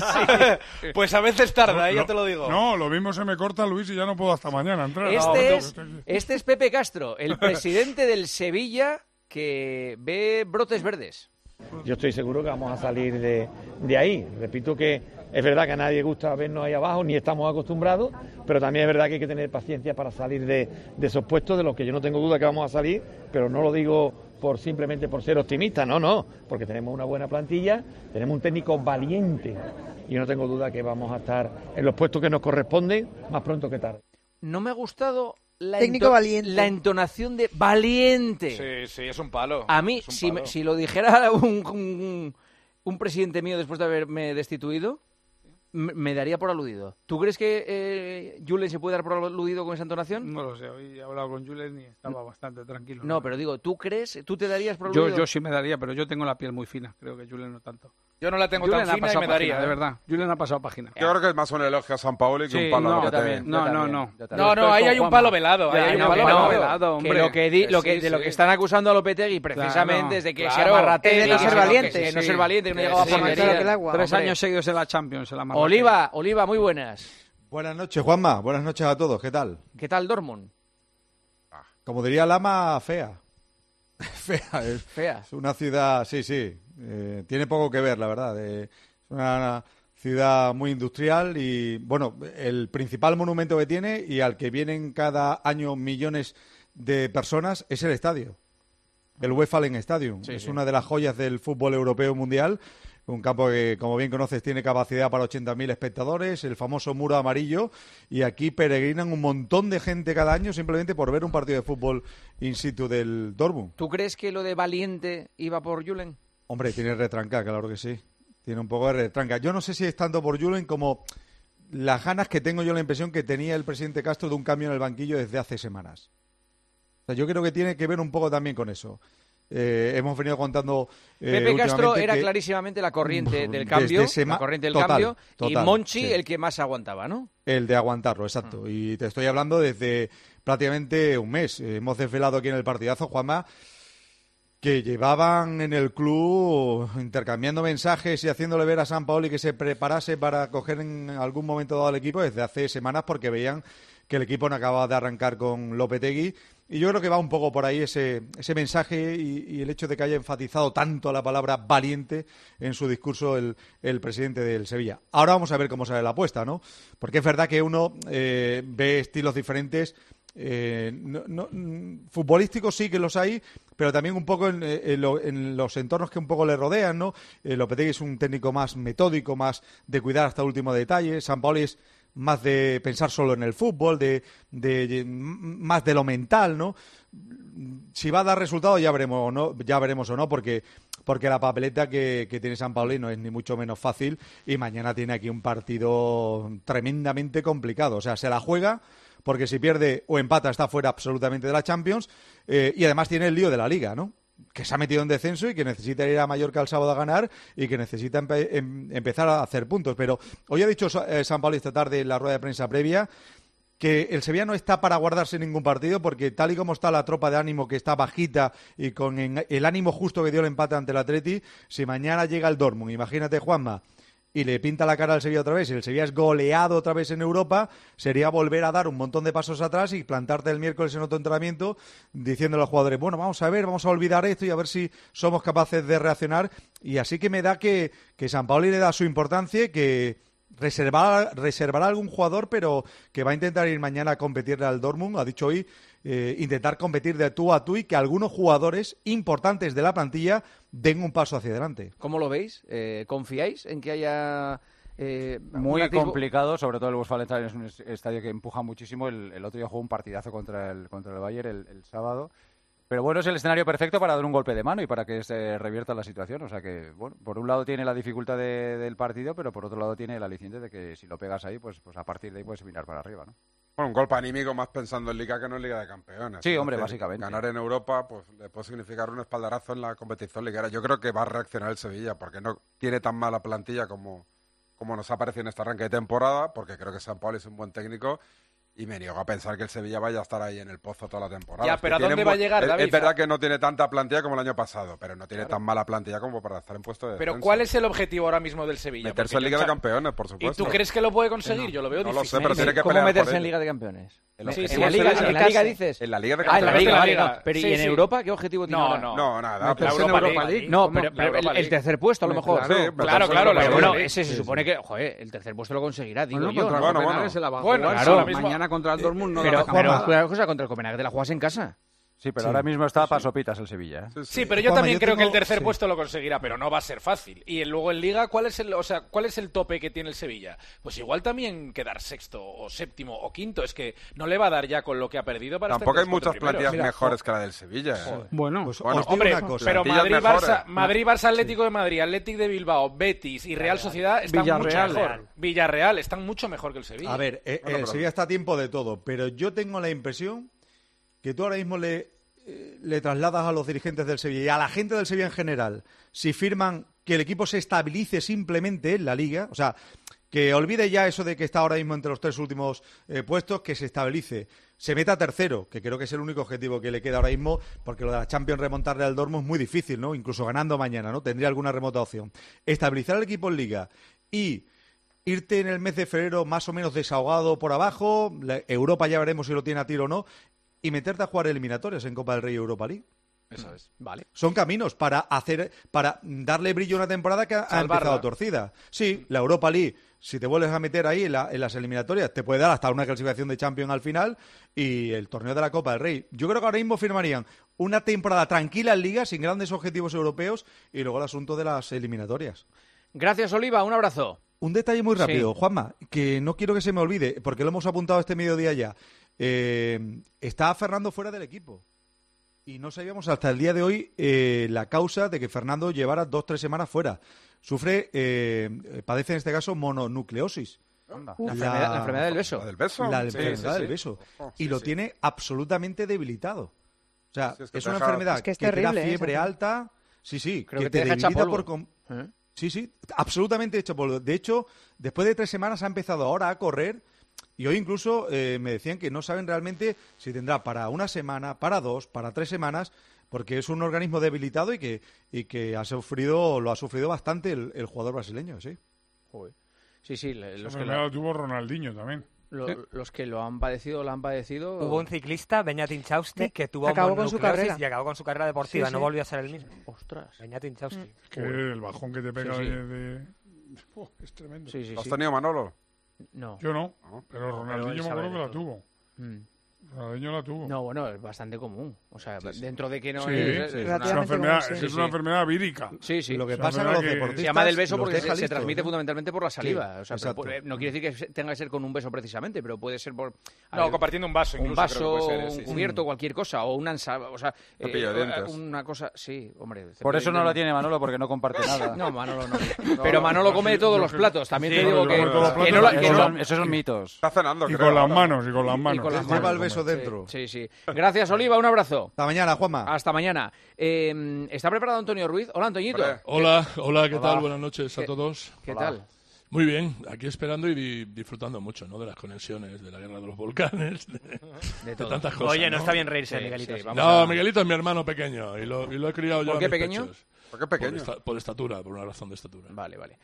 pero-
Pues a veces tarda, ¿eh?
Lo-
ya te lo digo.
No, lo mismo se me corta Luis y ya no puedo hasta mañana entrar.
Este,
No,
es,
estoy-
este es Pepe Castro, el presidente del Sevilla que ve brotes verdes.
Yo estoy seguro que vamos a salir de, de ahí. Repito que es verdad que a nadie gusta vernos ahí abajo, ni estamos acostumbrados, pero también es verdad que hay que tener paciencia para salir de, de esos puestos, de los que yo no tengo duda que vamos a salir, pero no lo digo por simplemente por ser optimista, no, no, porque tenemos una buena plantilla, tenemos un técnico valiente y no tengo duda que vamos a estar en los puestos que nos corresponden más pronto que tarde.
No me ha gustado la,
Técnico
ento-
valiente.
la entonación de valiente.
Sí, sí, es un palo.
A mí,
Es un
si,
palo.
me- si lo dijera un, un, un presidente mío después de haberme destituido, me, me daría por aludido. ¿Tú crees que eh, Julen se puede dar por aludido con esa entonación?
No lo sé, hoy he hablado con Julen y estaba bastante tranquilo.
No, pero digo, ¿tú crees? ¿Tú te darías por
Yo,
aludido?
yo sí me daría, pero yo tengo la piel muy fina. Creo que Julen no tanto.
Yo no la tengo
Julen
tan
ha
fina y
pasado
me
página,
daría.
de
¿eh?
verdad. Julen ha pasado página.
Yo creo que es más un elogio a San Paolo que
Sí,
un palo
no,
a
yo
Lopetegui.
también. No, no, no.
No, no, ahí hay un palo velado. Ahí
Ya,
hay un
no,
palo
que no,
velado.
velado,
Que
hombre.
lo que di- lo que,
Sí,
de lo
sí.
que están acusando a Lopetegui precisamente
Claro,
es de que
claro.
se amarrategui,
Es de no
que
ser
se-
valiente,
que no
sí.
ser valiente, que no
Sí,
llegaba a
sí,
portería.
claro que el agua.
Tres
Hombre.
años seguidos en la Champions, en la Marrakech.
Oliva, Oliva, muy buenas.
Buenas noches, Juanma. Buenas noches a todos. ¿Qué tal?
¿Qué tal Dortmund?
Como diría Lama, fea. Fea. Es,
Fea.
es una ciudad, sí, sí. eh, tiene poco que ver, la verdad. eh, es una ciudad muy industrial y, bueno, el principal monumento que tiene y al que vienen cada año millones de personas es el estadio. El Westfalen Stadium.
Sí,
es
sí.
una de las joyas del fútbol europeo mundial. Un campo que, como bien conoces, tiene capacidad para ochenta mil espectadores, el famoso muro amarillo, y aquí peregrinan un montón de gente cada año simplemente por ver un partido de fútbol in situ del Dortmund.
¿Tú crees que lo de valiente iba por Julen?
Hombre, tiene retranca, claro que sí. Tiene un poco de retranca. Yo no sé si es tanto por Julen como las ganas que tengo yo la impresión que tenía el presidente Castro de un cambio en el banquillo desde hace semanas. O sea, yo creo que tiene que ver un poco también con eso. Eh, hemos venido contando eh,
Pepe Castro
últimamente
era
que-
clarísimamente la corriente del
Desde
cambio,
sema-
la corriente del
total,
cambio, y
total,
Monchi
sí.
el que más aguantaba, ¿no?
El de aguantarlo, exacto. Y te estoy hablando desde prácticamente un mes. Eh, hemos desvelado aquí en el partidazo, Juanma, que llevaban en el club intercambiando mensajes y haciéndole ver a San Paoli que se preparase para coger en algún momento dado al equipo desde hace semanas porque veían que el equipo no acababa de arrancar con Lopetegui. Y yo creo que va un poco por ahí ese, ese mensaje y, y el hecho de que haya enfatizado tanto la palabra valiente en su discurso el, el presidente del Sevilla. Ahora vamos a ver cómo sale la apuesta, ¿no? Porque es verdad que uno eh, ve estilos diferentes. Eh, no, no, mm, futbolísticos sí que los hay, pero también un poco en, en, lo, en los entornos que un poco le rodean, ¿no? Eh, Lopetegui es un técnico más metódico, más de cuidar hasta el último detalle. San Paoli es más de pensar solo en el fútbol, de, de, de más de lo mental, ¿no? Si va a dar resultados ya veremos o no, ya veremos o no, porque porque la papeleta que, que tiene San Paoli no es ni mucho menos fácil y mañana tiene aquí un partido tremendamente complicado. O sea, se la juega porque si pierde o empata está fuera absolutamente de la Champions eh, y además tiene el lío de la Liga, ¿no? que se ha metido en descenso y que necesita ir a Mallorca el sábado a ganar y que necesita empe- em- empezar a hacer puntos. Pero hoy ha dicho eh, San Paoli esta tarde en la rueda de prensa previa que el Sevilla no está para guardarse ningún partido porque tal y como está la tropa de ánimo, que está bajita y con en- el ánimo justo que dio el empate ante el Atleti, si mañana llega el Dortmund, imagínate, Juanma, y le pinta la cara al Sevilla otra vez, y el Sevilla es goleado otra vez en Europa, sería volver a dar un montón de pasos atrás y plantarte el miércoles en otro entrenamiento diciéndole a los jugadores, bueno, vamos a ver, vamos a olvidar esto y a ver si somos capaces de reaccionar. Y así que me da que, que San Paoli le da su importancia y que reservar, reservará algún jugador, pero que va a intentar ir mañana a competirle al Dortmund, ha dicho hoy, eh, intentar competir de tú a tú y que algunos jugadores importantes de la plantilla den un paso hacia adelante.
¿Cómo lo veis? Eh, ¿Confiáis en que haya... Eh,
Muy
un atisbo-
complicado, sobre todo el Westfalenstadion es un es- estadio que empuja muchísimo. El, el otro día jugó un partidazo contra el, contra el Bayern el, el sábado. Pero bueno, es el escenario perfecto para dar un golpe de mano y para que se revierta la situación. O sea que, bueno, por un lado tiene la dificultad de- del partido, pero por otro lado tiene el aliciente de que si lo pegas ahí, pues, pues a partir de ahí puedes mirar para arriba, ¿no?
Bueno, un golpe anímico más pensando en Liga que no en Liga de Campeones.
Sí,
Es
hombre,
decir,
básicamente.
Ganar en Europa pues le puede significar un espaldarazo en la competición liguera. Yo creo que va a reaccionar el Sevilla porque no tiene tan mala plantilla como, como nos ha parecido en este arranque de temporada, porque creo que San Paoli es un buen técnico y me niego a pensar que el Sevilla vaya a estar ahí en el pozo toda la temporada.
Ya,
Es que
pero ¿a
tiene
dónde
mu-
va a llegar,
es,
David?
es verdad que no tiene tanta plantilla como el año pasado, pero no tiene
Claro.
tan mala plantilla como para estar en puesto de
Pero
descenso.
¿cuál es el objetivo ahora mismo del Sevilla?
Meterse
Porque
en Liga
yo,
de
o sea,
Campeones, por
¿Y
supuesto.
tú crees que lo puede conseguir? Yo lo veo
No lo
difícil.
sé, pero tiene que
¿Cómo
pelear por
meterse en
ello.
Liga de Campeones?
En la-
Sí,
en
en
la
la Liga,
Liga-
en la Liga dices.
En la Liga de
Ah, en la
Campeones.
Liga, vale,
Liga.
no. Pero ¿y
Sí,
en
sí.
Europa qué objetivo tiene
No,
ahora?
no.
No, nada.
Meterse
pues-
en
Europa
Europa
League.
League.
No,
¿Cómo?
pero,
La
pero
Europa
el, el
League.
tercer puesto a lo mejor.
Sí,
Claro,
meterse
claro,
en
la
la
Pero
Europa
bueno,
League.
ese se
Sí,
supone
sí.
que, joder, el tercer puesto lo conseguirá, digo
Bueno,
yo.
contra
¿no?
el
Bueno,
Copenhague
bueno.
se la va a
Bueno,
jugar.
claro,
Ma-
mismo-
Mañana contra el Dortmund no
Pero,
la
pero
Juanma.
una cosa, contra el Copenhague te la juegas en casa.
Sí, pero
Sí.
ahora mismo está a pasopitas el Sevilla, ¿eh?
Sí, sí.
Sí, pero yo
Juanma,
también
yo
creo que el
tengo-
tercer
sí.
puesto lo conseguirá, pero no va a ser fácil. Y luego en Liga, ¿cuál es el, o sea, cuál es el tope que tiene el Sevilla? Pues igual también quedar sexto o séptimo o quinto. Es que no le va a dar ya con lo que ha perdido para
Tampoco
estar
hay
en los cuatro
muchas plantillas
primeros.
mejores que la del Sevilla. ¿eh?
Bueno,
Pues
Bueno,
os digo
Hombre,
una cosa.
pero
Plantillas
Madrid, Barça,
mejores.
Madrid, Barça, Atlético de Madrid, Atlético de Bilbao, Betis y Real Sociedad están
Villarreal.
mucho mejor. Villarreal están mucho mejor que el Sevilla.
A ver, eh,
Bueno,
el
pero-
Sevilla está a tiempo de todo, pero yo tengo la impresión que tú ahora mismo le, eh, le trasladas a los dirigentes del Sevilla y a la gente del Sevilla en general, si firman que el equipo se estabilice simplemente en la Liga, o sea, que olvide ya eso de que está ahora mismo entre los tres últimos eh, puestos, que se estabilice, se meta tercero, que creo que es el único objetivo que le queda ahora mismo, porque lo de la Champions remontarle al Dortmund es muy difícil, ¿no? Incluso ganando mañana, ¿no? Tendría alguna remota opción. Estabilizar el equipo en Liga y irte en el mes de febrero más o menos desahogado por abajo, la Europa ya veremos si lo tiene a tiro o no, y meterte a jugar eliminatorias en Copa del Rey y Europa League.
Eso es.
Vale.
Son caminos para hacer, para darle brillo a una temporada que ha, ha
Salvarla.
empezado torcida. Sí, la Europa League, si te vuelves a meter ahí en, la- en las eliminatorias, te puede dar hasta una clasificación de Champions al final y el torneo de la Copa del Rey. Yo creo que ahora mismo firmarían una temporada tranquila en Liga, sin grandes objetivos europeos, y luego el asunto de las eliminatorias.
Gracias, Oliva. Un abrazo.
Un detalle muy rápido,
Sí.
Juanma, que no quiero que se me olvide, porque lo hemos apuntado este mediodía ya. Eh, está Fernando fuera del equipo. Y no sabíamos hasta el día de hoy eh, la causa de que Fernando llevara dos o tres semanas fuera. Sufre, eh, padece en este caso mononucleosis.
Anda.
La, enfermedad, la enfermedad del beso.
¿La del beso?
La
Sí,
enfermedad
sí,
del
sí.
beso.
Ojo,
y
sí,
lo
sí.
tiene absolutamente debilitado. O sea,
Sí, es
es,
que te
una
deja-
enfermedad
Es que es
te da
terrible, ¿eh?
fiebre
Esa-
alta. Sí, sí,
Creo
que,
que
te,
te deja hecha
debilita
polvo.
por... com-
¿Eh?
Sí, sí, absolutamente hecho polvo. De hecho, después de tres semanas ha empezado ahora a correr y hoy incluso eh, me decían que no saben realmente si tendrá para una semana, para dos, para tres semanas, porque es un organismo debilitado y que, y que ha sufrido, lo ha sufrido bastante el, el jugador brasileño, sí.
Joder. Sí, sí, le-
Esa
los que,
enfermedad
lo,
la tuvo Ronaldinho también.
lo- los que lo han padecido, lo han padecido.
Hubo un ciclista, Beñat Inchausti, que tuvo
Acabó con su
mononucleosis
carrera.
y acabó con su carrera deportiva.
Sí,
no
sí.
volvió a ser el mismo.
Ostras.
Beñat Inchausti.
Es que el bajón que te pega
Sí, sí.
de... de- Uf, es tremendo.
Sí, sí,
¿Lo has
sí.
tenido, Manolo?
No.
Yo no,
No.
pero
él
Ronaldinho me
sabe
acuerdo
de
que la
todo.
tuvo.
Mm.
Ronaldinho la tuvo.
No, bueno, es bastante común. O sea,
Sí, sí.
dentro de que no
Sí,
es,
sí,
es
es
una-
una
Relativamente
enfermedad,
común, sí.
es que es
Sí,
una
sí.
enfermedad vírica.
Sí, sí.
Lo que
O sea,
pasa con
verdad
los
que-
deportistas...
Se llama del beso
los
porque
deja
se, se
listos,
transmite
¿eh?
fundamentalmente por la saliva. o sea, pero
exacto.
puede- no quiere decir que se- tenga que ser con un beso precisamente, pero puede ser por... a
No,
ver,
compartiendo un vaso
un
incluso. creo que
vaso,
puede ser,
un
sí, sí.
cubierto, cualquier cosa, o una ensalada, o sea,
Cepillo de dientes.
una cosa, sí, hombre.
Por eso no
cepillo
la
de
tiene Manolo, porque no comparte nada.
No, Manolo no. Pero Manolo come
sí,
todos
yo
los
creo-
platos. También
Sí,
te digo
yo
que,
como todos los
que no la-
platos,
que
Esos
no-
son, esos son mitos.
Está cenando,
Y
creo.
con las
ahora.
manos, y con las
Y
manos.
con las
Lleva
manos,
el beso eso dentro.
Sí, sí. Gracias, Oliva, un abrazo.
Hasta mañana, Juanma.
Hasta mañana. Eh, ¿Está preparado Antonio Ruiz? Hola, Antoñito.
Hola, hola, ¿qué
Hola.
tal? Buenas noches a
¿Qué-
todos.
¿Qué
Hola.
tal?
Muy bien, aquí esperando y di- disfrutando mucho, ¿no? De las conexiones, de la guerra de los volcanes, de, de
todo.
tantas cosas.
Oye, no
¿no?
está bien reírse,
Sí,
Miguelito.
sí, vamos
No,
a-
Miguelito es mi hermano pequeño y lo, y lo he criado yo
¿Por
a
qué
mis
pequeño?
pechos.
¿Por qué pequeño?
Por, esta- por estatura, por una razón de estatura.
Vale, vale.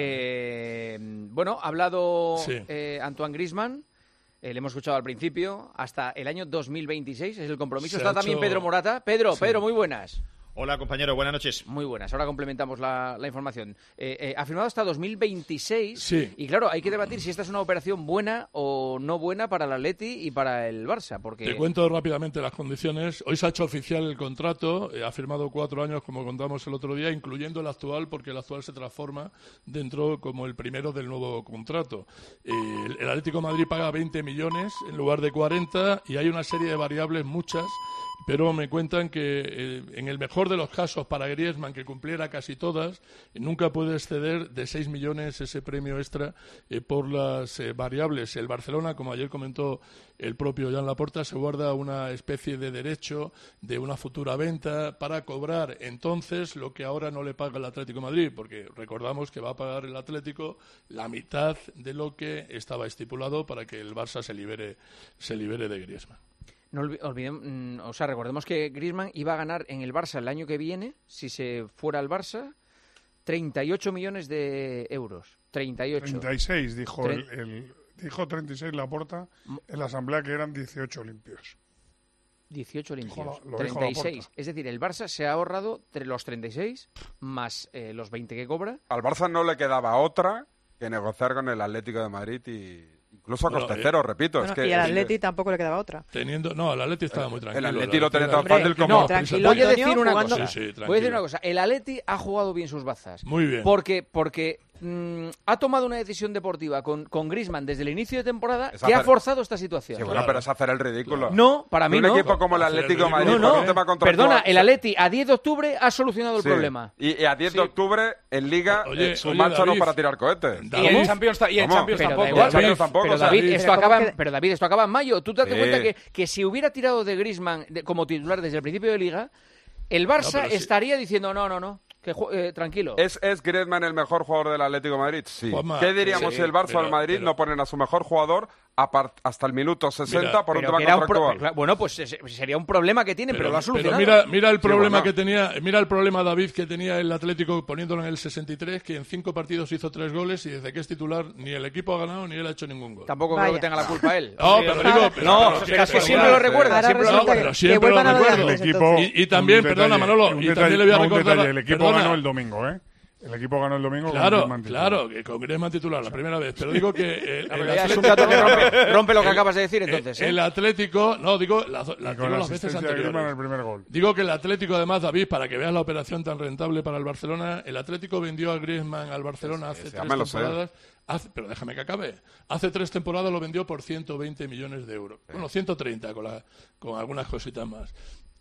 Eh, bueno, ha hablado
Sí.
eh, Antoine Griezmann. Eh, le hemos escuchado al principio. Hasta el año dos mil veintiséis es el compromiso.
Se
Está
ha
también
hecho-
Pedro Morata. Pedro,
Sí.
Pedro, muy buenas.
Hola, compañero, buenas noches.
Muy buenas. Ahora complementamos la, la información. Eh, eh, ha firmado hasta dos mil veintiséis.
Sí.
Y claro, hay que debatir si esta es una operación buena o no buena para el Atleti y para el Barça. Porque...
Te cuento rápidamente las condiciones. Hoy se ha hecho oficial el contrato, eh, ha firmado cuatro años, como contamos el otro día, incluyendo el actual, porque el actual se transforma dentro como el primero del nuevo contrato. Eh, el, el Atlético de Madrid paga veinte millones en lugar de cuarenta y hay una serie de variables, muchas, pero me cuentan que eh, en el mejor de los casos para Griezmann, que cumpliera casi todas, nunca puede exceder de seis millones ese premio extra eh, por las eh, variables. El Barcelona, como ayer comentó el propio Joan Laporta, se guarda una especie de derecho de una futura venta para cobrar entonces lo que ahora no le paga el Atlético de Madrid, porque recordamos que va a pagar el Atlético la mitad de lo que estaba estipulado para que el Barça se libere, se libere de Griezmann.
No olvi- olvidemos, mm, o sea, recordemos que Griezmann iba a ganar en el Barça el año que viene, si se fuera al Barça, treinta y ocho millones de euros. treinta y ocho.
treinta y seis, dijo
Tre-
el, el- dijo treinta y seis Laporta en la asamblea, que eran dieciocho limpios.
dieciocho limpios.
Dijo la- lo dijo
treinta y seis.
Laporta.
Es decir, el Barça se ha ahorrado entre los treinta y seis más eh, los veinte que cobra.
Al Barça no le quedaba otra que negociar con el Atlético de Madrid y incluso a
Bueno,
coste cero, repito.
Bueno,
es que,
y al
es que-
Atleti tampoco le quedaba otra.
Teniendo, no, el Atleti estaba muy tranquilo.
el Atleti lo tenía
era-
tan fácil
Hombre,
como...
no, tranquilo,
Voy a decir
Antonio,
una
jugando-
cosa.
Sí, sí,
Voy a decir
tranquilo.
una cosa. El Atleti ha jugado bien sus bazas.
Muy bien.
Porque, porque mm, ha tomado una decisión deportiva con, con Griezmann desde el inicio de temporada
Es
que ha
hacer-
forzado esta situación.
Sí, bueno, pero es hacer el ridículo.
No, para mí
un
no.
equipo como el
Hacer el
Atlético de Madrid,
ridículo.
No,
por
no.
un tema contractual...
Perdona, el Atleti a diez de octubre ha solucionado el
Sí.
problema.
Y, y a diez
Sí.
de octubre, en Liga,
Oye,
eh, su
oye,
marcha no
David.
para tirar cohetes.
Y
David.
en Champions, ta- y en
¿Cómo?
Champions
Pero,
tampoco.
da
En
igual,
Champions
David,
tampoco,
pero
o sea,
David,
sí.
esto
Pero ¿cómo
acaba,
que-
pero David, esto acaba en mayo. Tú te das
Sí.
cuenta que, que si hubiera tirado de Griezmann de- como titular desde el principio de Liga, el Barça
No, pero sí.
estaría diciendo no, no, no, que ju- eh, tranquilo.
¿Es, ¿Es Griezmann el mejor jugador del Atlético de Madrid? Sí.
Juanma,
¿Qué diríamos
sí,
si el Barça o el
pero-
Madrid
pero-
no ponen a su mejor jugador a par- hasta el minuto sesenta
Mira,
por un
Pero
tema
que era un pro-
contractual?
claro, bueno, pues ese- sería un problema que tienen, pero, lo ha solucionado.
mira, mira el problema
bueno.
que tenía, mira el problema David que tenía el Atlético poniéndolo en el sesenta y tres, que en cinco partidos hizo tres goles y desde que es titular ni el equipo ha ganado ni él ha hecho ningún gol.
Tampoco
Vaya.
creo que tenga la culpa él.
No, pero digo, pero-
No,
pero-
pero es que
pero-
siempre lo recuerda.
Ahora
Siempre lo
resulta
No,
que-
pero
que
siempre
vuelvan
lo
a
recuerdo.
odiar.
El equipo,
Y- y también,
un
perdona,
detalle,
Manolo,
un
y
detalle-
también le voy a
no, un
recordar-
detalle, el equipo
perdona.
ganó el domingo, ¿eh? El equipo ganó el domingo con
Claro,
Griezmann titular.
claro, que con Griezmann titular la primera vez. Pero digo que el,
La
el
verdad es un
Atlético-
dato que rompe, rompe lo que
el-
acabas de decir entonces. ¿eh?
El Atlético, no, digo, la- la-
Y
digo
con la
las veces
asistencia de Griezmann en
anteriores.
el primer gol.
Digo que el Atlético, además, David, para que veas la operación tan rentable para el Barcelona, el Atlético vendió a Griezmann al Barcelona hace
sí,
tres
ya me lo sé.
temporadas. Hace- pero déjame que acabe. Hace tres temporadas lo vendió por ciento veinte millones de euros. Bueno, ciento treinta con, la, con algunas cositas más.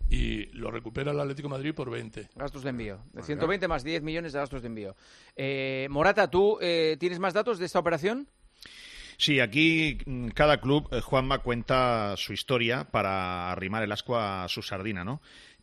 Y lo recupera el Atlético de Madrid por veinte.
Gastos de envío. De ciento veinte más diez millones de gastos de envío. Eh, Morata, ¿tú eh, tienes más datos de esta operación?
Sí, aquí mm, cada club, eh, Juanma, cuenta su historia para arrimar el ascua a su sardina, ¿no?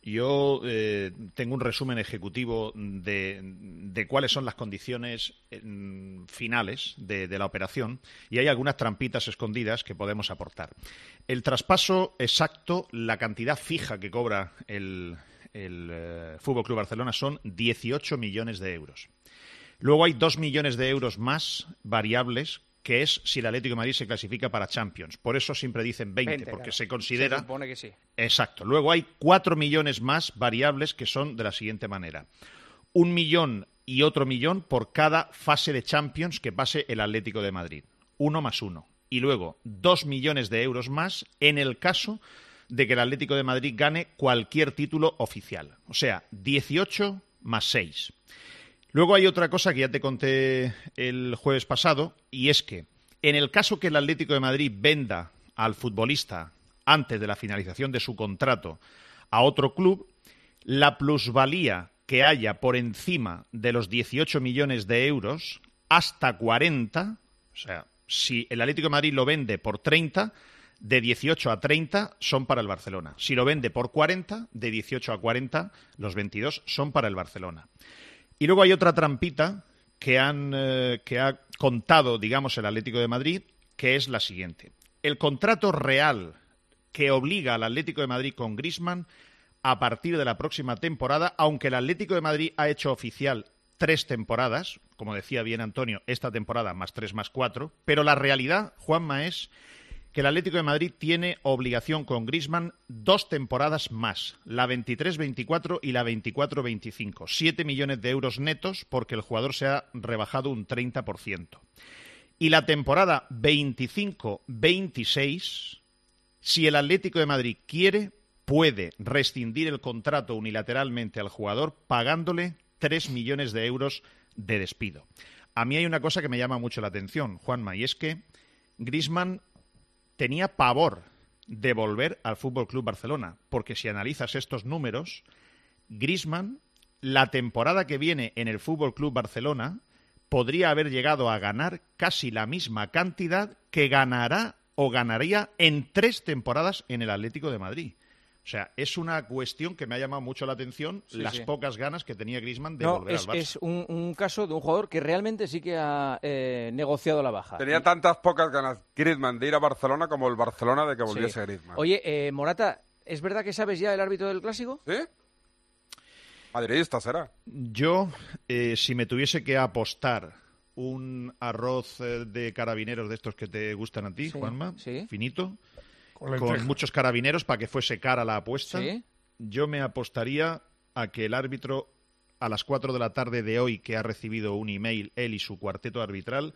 Yo eh, tengo un resumen ejecutivo de, de cuáles son las condiciones eh, finales de, de la operación y hay algunas trampitas escondidas que podemos aportar. El traspaso exacto, la cantidad fija que cobra el, el eh, F C Barcelona son dieciocho millones de euros. Luego hay dos millones de euros más variables, que es si el Atlético de Madrid se clasifica para Champions. Por eso siempre dicen veinte,
veinte,
porque
claro.
se considera...
Se supone que sí.
Exacto. Luego hay cuatro millones más variables que son de la siguiente manera. Un millón y otro millón por cada fase de Champions que pase el Atlético de Madrid. Uno más uno. Y luego dos millones de euros más en el caso de que el Atlético de Madrid gane cualquier título oficial. O sea, dieciocho más seis. Luego hay otra cosa que ya te conté el jueves pasado, y es que en el caso que el Atlético de Madrid venda al futbolista antes de la finalización de su contrato a otro club, la plusvalía que haya por encima de los dieciocho millones de euros hasta cuarenta, o sea, si el Atlético de Madrid lo vende por treinta, de dieciocho a treinta son para el Barcelona. Si lo vende por cuarenta, de dieciocho a cuarenta, los veintidós son para el Barcelona. Y luego hay otra trampita que, han, eh, que ha contado, digamos, el Atlético de Madrid, que es la siguiente. El contrato real que obliga al Atlético de Madrid con Griezmann a partir de la próxima temporada, aunque el Atlético de Madrid ha hecho oficial tres temporadas, como decía bien Antonio, esta temporada más tres más cuatro, pero la realidad, Juanma, es que el Atlético de Madrid tiene obligación con Griezmann dos temporadas más, la veintitrés veinticuatro y la veinticuatro veinticinco, siete millones de euros netos porque el jugador se ha rebajado un treinta por ciento. Y la temporada veinticinco veintiséis, si el Atlético de Madrid quiere, puede rescindir el contrato unilateralmente al jugador pagándole tres millones de euros de despido. A mí hay una cosa que me llama mucho la atención, Juanma, y es que Griezmann tenía pavor de volver al F C Barcelona, porque si analizas estos números, Griezmann, la temporada que viene en el F C Barcelona, podría haber llegado a ganar casi la misma cantidad que ganará o ganaría en tres temporadas en el Atlético de Madrid. O sea, es una cuestión que me ha llamado mucho la atención,
sí,
las
sí.
pocas ganas que tenía Griezmann de
No,
volver
es,
al Barça.
es un, un caso de un jugador que realmente sí que ha eh, negociado la baja.
Tenía tantas pocas ganas Griezmann de ir a Barcelona como el Barcelona de que volviese
Sí.
Griezmann.
Oye, eh, Morata, ¿es verdad que sabes ya el árbitro del Clásico?
¿Sí? Madridista será.
Yo, eh, si me tuviese que apostar un arroz eh, de carabineros de estos que te gustan a ti,
Sí,
Juanma,
sí.
finito,
Con
con,
lentejas.
muchos carabineros para que fuese cara la apuesta,
Sí.
yo me apostaría a que el árbitro a las cuatro de la tarde de hoy, que ha recibido un email, él y su cuarteto arbitral,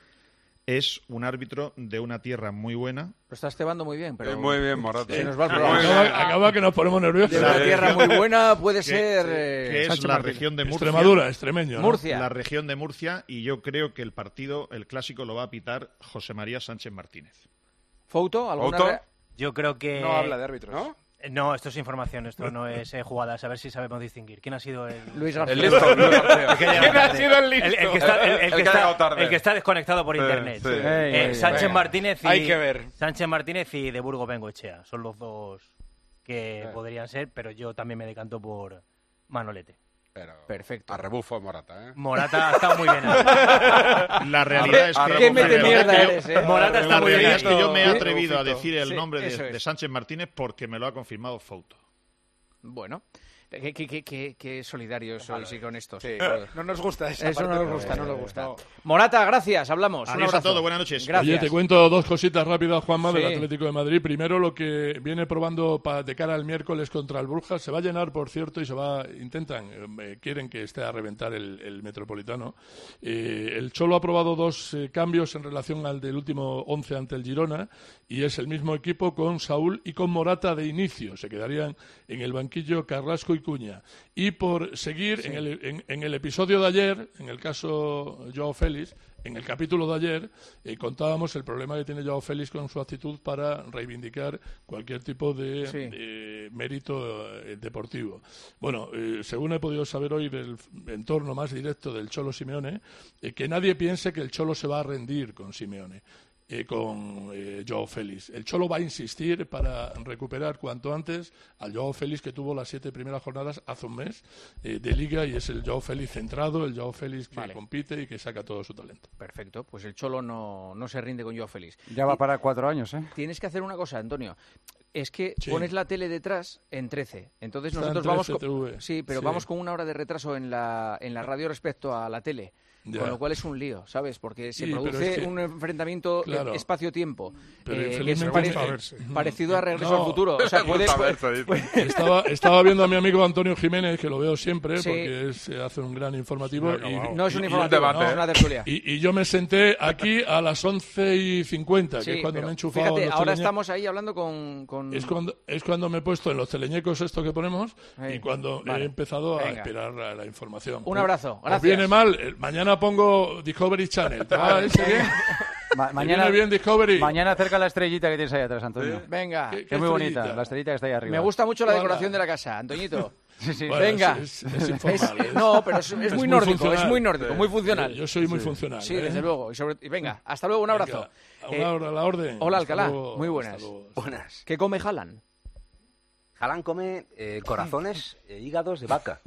es un árbitro de una tierra muy buena.
Lo estás cebando muy bien, pero...
Sí, muy bien, Morata.
Se nos va el
Muy
programa.
bien.
Acaba, acaba que nos ponemos nerviosos.
De una tierra muy buena puede
que,
ser...
que
eh,
es
Sánchez
la
Martínez.
región de Murcia.
Extremadura, extremeño. ¿no?
Murcia.
La región de Murcia, y yo creo que el partido, el clásico, lo va a pitar José María Sánchez Martínez.
¿Fouto? ¿Alguna
¿Fouto?
re-
Yo creo que...
No habla de árbitros.
¿No?
Eh, No, esto es información, esto no es eh, jugadas. A ver si sabemos distinguir. ¿Quién ha sido el...?
Luis García.
El listo, Luis García.
El que ha llegado
¿Quién ha
tarde.
sido el listo?
El, el que está, el, el
El
que
que ha
está-
llegado tarde.
el que está desconectado por
Sí,
internet.
sí.
Eh,
Ey,
Sánchez
venga.
Martínez y...
Hay que ver.
Sánchez Martínez y de Burgos Bengoechea. Son los dos que
Eh.
podrían ser, pero yo también me decanto por Manolete.
Pero
Perfecto.
a rebufo Morata, ¿eh?
Morata ha estado muy bien ahí.
La realidad es que...
¿Qué mete
la realidad
mierda
es que yo-
eres, eh?
Morata está
La
muy
realidad
bien.
es que yo me he
¿Sí?
atrevido a
Rebufito.
decir el
Sí,
nombre de,
eso es.
de Sánchez Martínez porque me lo ha confirmado Fouto.
Bueno, qué, qué, qué, qué, qué solidarios sois y con estos.
Sí, no nos gusta esa
Eso no
parte,
nos gusta, no
pero-
nos gusta. Morata, gracias, hablamos. Un
Adiós a
abrazo.
todos, buenas noches.
Gracias.
Oye, te cuento dos cositas rápidas, Juanma, del
Sí.
Atlético de Madrid. Primero, lo que viene probando pa- de cara al miércoles contra el Brujas. Se va a llenar, por cierto, y se va, intentan, eh, quieren que esté a reventar el, el Metropolitano. Eh, el Cholo ha probado dos eh, cambios en relación al del último once ante el Girona, y es el mismo equipo con Saúl y con Morata de inicio. Se quedarían en el banquillo Carrasco y Cuña. Y por seguir, en, el, en, en el episodio de ayer, en el caso Joao Félix, en el capítulo de ayer, eh, contábamos el problema que tiene Joao Félix con su actitud para reivindicar cualquier tipo de,
Sí.
de mérito eh, deportivo. Bueno, eh, según he podido saber hoy del f- entorno más directo del Cholo Simeone, eh, que nadie piense que el Cholo se va a rendir con Simeone. Eh, con eh, Joao Félix. El Cholo va a insistir para recuperar cuanto antes al Joao Félix que tuvo las siete primeras jornadas hace un mes eh, de Liga, y es el Joao Félix centrado, el Joao Félix que
Vale.
compite y que saca todo su talento.
Perfecto, pues el Cholo no, no se rinde con Joao Félix.
Ya va
Y
para cuatro años, ¿eh?
Tienes que hacer una cosa, Antonio. Es que
Sí.
pones la tele detrás en trece. Entonces
Está en
nosotros vamos
trece
con,
T V.
sí, pero
Sí.
vamos con una hora de retraso en la, en la radio respecto a la tele.
Ya.
Con lo cual es un lío, ¿sabes? Porque se
Sí, pero
produce
es que-
un enfrentamiento
Claro.
eh, espacio-tiempo
Pero
eh, que es
infelizmente-
pare-
gusta verse.
parecido a Regreso
No.
al Futuro. O sea, puede,
Gusta
puede-
verse, dice.
puede-
Estaba, estaba viendo a mi amigo Antonio Jiménez, que lo veo siempre,
Sí.
porque es, eh, hace un gran informativo.
Sí,
y,
acabado.
no es un
y- y-
informativo,
debate,
no es
¿eh?
una tertulia.
Y, y yo me senté aquí a las once y cincuenta,
Sí,
que es cuando
pero
me he enchufado
fíjate,
los
ahora
teleñe-
estamos ahí hablando con... con-
Es cuando, es cuando me he puesto en los teleñecos esto que ponemos
Ahí.
y cuando
Vale.
he empezado a
Venga.
esperar la, la información.
Un abrazo,
Os
gracias.
viene mal, eh, mañana pongo Discovery Channel. ¿Te va ese bien?
Ma-
¿Te
mañana,
viene bien Discovery?
mañana acerca la estrellita que tienes ahí atrás, Antonio.
Venga.
¿Qué-
Que es muy
estrellita?
bonita, la estrellita que está ahí arriba.
Me gusta mucho la
Hola.
decoración de la casa, Antoñito.
Sí, sí.
Bueno,
Venga.
Es, es- es informal, ¿eh?
no, pero es, es muy nórdico, es
funcional.
muy nórdico, muy funcional.
Yo soy muy
Sí.
funcional.
Sí,
¿eh?
desde luego. Y, sobre- y venga, hasta luego, un abrazo.
Venga, una hora a la orden.
Hola,
Hasta
Alcalá.
luego,
Muy
hasta
buenas.
luego.
Buenas.
¿Qué come Haaland?
Haaland come eh, corazones e hígados de vaca.